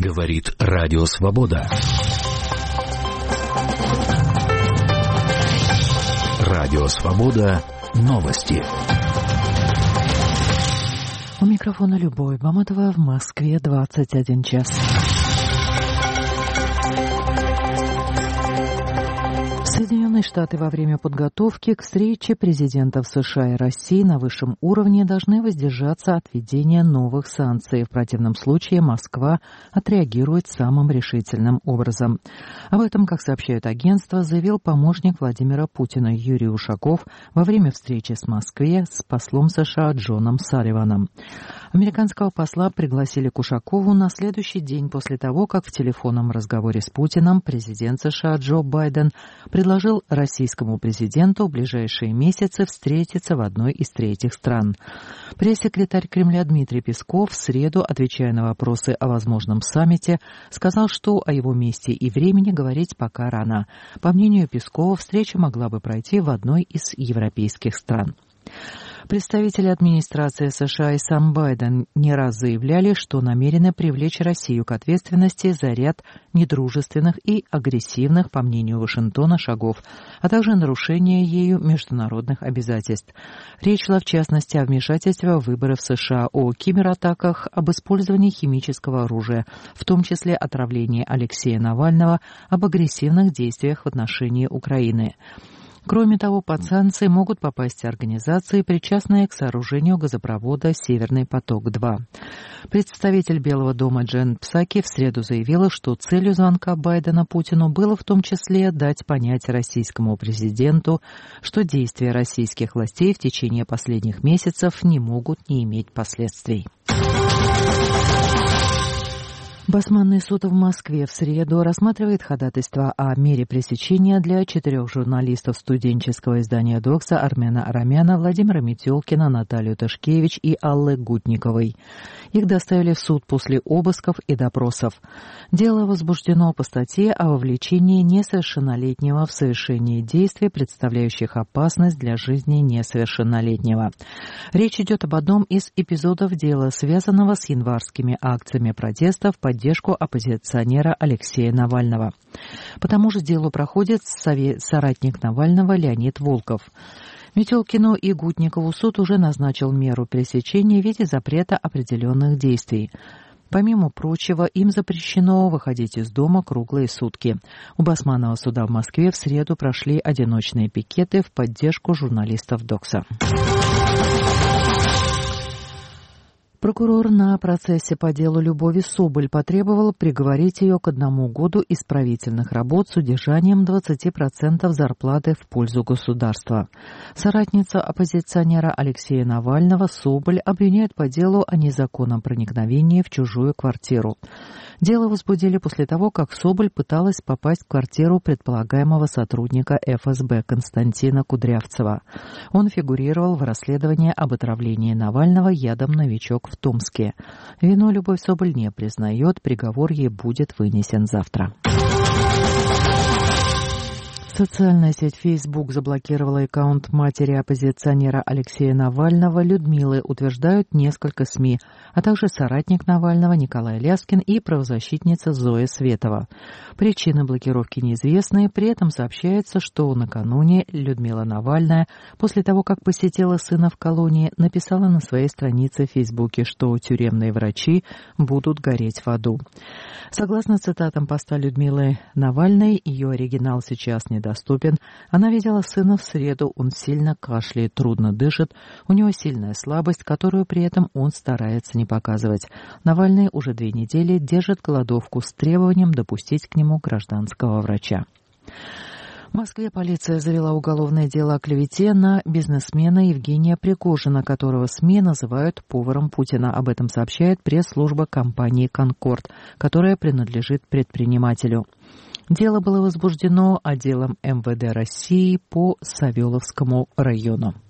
Говорит Радио Свобода. Радио Свобода. Новости. У микрофона Любовь Маматова, в Москве 21 час. Соединенные Штаты во время подготовки к встрече президентов США и России на высшем уровне должны воздержаться от введения новых санкций. В противном случае Москва отреагирует самым решительным образом. Об этом, как сообщают агентства, заявил помощник Владимира Путина Юрий Ушаков во время встречи в Москве с послом США Джоном Салливаном. Американского посла пригласили к Ушакову на следующий день после того, как в телефонном разговоре с Путиным президент США Джо Байден предложил российскому президенту в ближайшие месяцы встретиться в одной из третьих стран. Пресс-секретарь Кремля Дмитрий Песков в среду, отвечая на вопросы о возможном саммите, сказал, что о его месте и времени говорить пока рано. По мнению Пескова, встреча могла бы пройти в одной из европейских стран. Представители администрации США и сам Байден не раз заявляли, что намерены привлечь Россию к ответственности за ряд недружественных и агрессивных, по мнению Вашингтона, шагов, а также нарушения ею международных обязательств. Речь шла, в частности, о вмешательстве в выборы в США, о кибератаках, об использовании химического оружия, в том числе отравлении Алексея Навального, об агрессивных действиях в отношении Украины. Кроме того, под санкции могут попасть организации, причастные к сооружению газопровода «Северный поток-2». Представитель Белого дома Джен Псаки в среду заявила, что целью звонка Байдена Путину было в том числе дать понять российскому президенту, что действия российских властей в течение последних месяцев не могут не иметь последствий. Басманный суд в Москве в среду рассматривает ходатайство о мере пресечения для 4 журналистов студенческого издания «Докса» Армена Арамяна, Владимира Метелкина, Наталью Ташкевич и Аллы Гутниковой. Их доставили в суд после обысков и допросов. Дело возбуждено по статье о вовлечении несовершеннолетнего в совершение действий, представляющих опасность для жизни несовершеннолетнего. Речь идет об одном из эпизодов дела, связанного с январскими акциями протеста в поддержку оппозиционера Алексея Навального. По тому же делу проходит соратник Навального Леонид Волков. Метелкину и Гутникову суд уже назначил меру пресечения в виде запрета определенных действий. Помимо прочего, им запрещено выходить из дома круглые сутки. У Басманного суда в Москве в среду прошли одиночные пикеты в поддержку журналистов «Докса». Прокурор на процессе по делу Любови Соболь потребовал приговорить ее к 1 году исправительных работ с удержанием 20% зарплаты в пользу государства. Соратница оппозиционера Алексея Навального Соболь обвиняет по делу о незаконном проникновении в чужую квартиру. Дело возбудили после того, как Соболь пыталась попасть в квартиру предполагаемого сотрудника ФСБ Константина Кудрявцева. Он фигурировал в расследовании об отравлении Навального ядом «Новичок» в Томске. Вину Любовь Соболь не признает, приговор ей будет вынесен завтра. Социальная сеть Facebook заблокировала аккаунт матери оппозиционера Алексея Навального Людмилы, утверждают несколько СМИ, а также соратник Навального Николай Ляскин и правозащитница Зоя Светова. Причины блокировки неизвестны, при этом сообщается, что накануне Людмила Навальная, после того, как посетила сына в колонии, написала на своей странице в Фейсбуке, что тюремные врачи будут гореть в аду. Согласно цитатам поста Людмилы Навальной, ее оригинал сейчас недоступен. Она видела сына в среду, он сильно кашляет, трудно дышит, у него сильная слабость, которую при этом он старается не показывать. Навальный уже 2 недели держит голодовку с требованием допустить к нему гражданского врача. В Москве полиция завела уголовное дело о клевете на бизнесмена Евгения Пригожина, которого СМИ называют поваром Путина. Об этом сообщает пресс-служба компании «Конкорд», которая принадлежит предпринимателю. Дело было возбуждено отделом МВД России по Савеловскому району.